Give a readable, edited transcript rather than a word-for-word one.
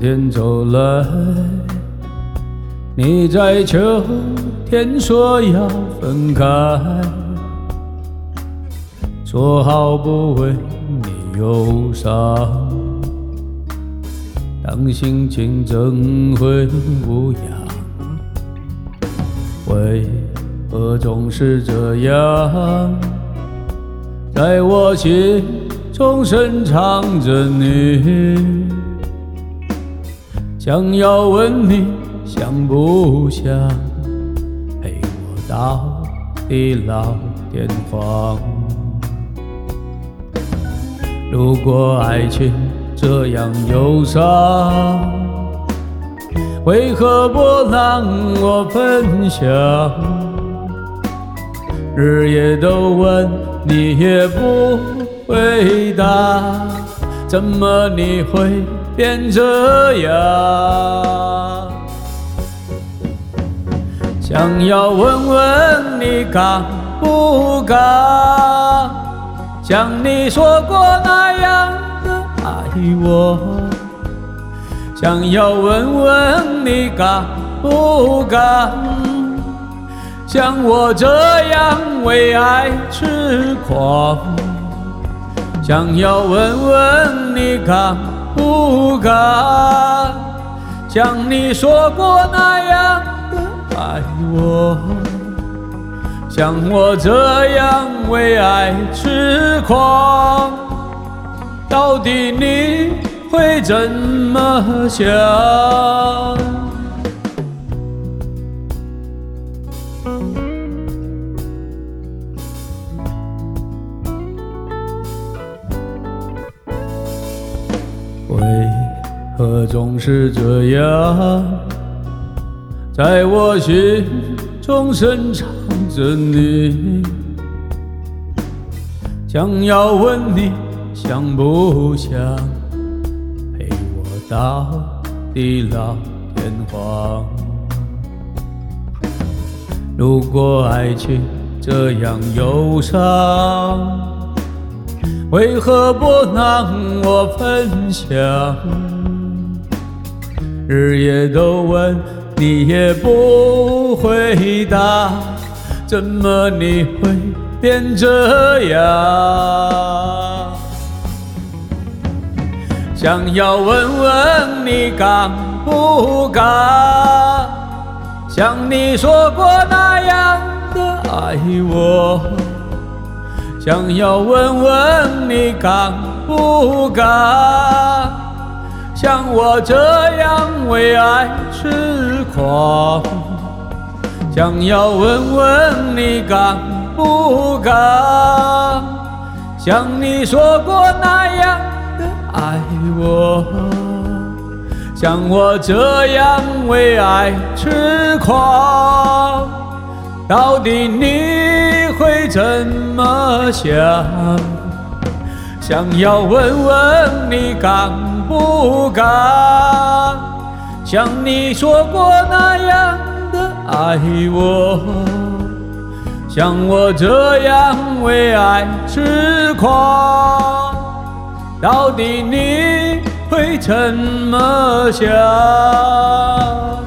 天走来，你在秋天说要分开，说好不为你忧伤，当心情怎会无恙？为何总是这样，在我心中深藏着你？想要问你想不想陪我到地老天荒？如果爱情这样忧伤，为何不让我分享？日夜都问你也不回答，怎么你会变这样？想要问问你敢不敢，像你说过那样的爱我？想要问问你敢不敢，像我这样为爱痴狂？想要问问你敢不敢，像你说过那样的爱我？像我这样为爱痴狂，到底你会怎么想？为何总是这样，在我心中深藏着你？想要问你想不想陪我到地老天荒？如果爱情这样忧伤，为何不让我分享？日夜都问你也不回答，怎么你会变这样？想要问问你敢不敢，像你说过那样的爱我？想要问问你敢不敢，像我这样为爱痴狂？想要问问你敢不敢，像你说过那样的爱我？像我这样为爱痴狂，到底你会怎么想？想要问问你敢不敢，像你说过那样的爱我？像我这样为爱痴狂，到底你会怎么想？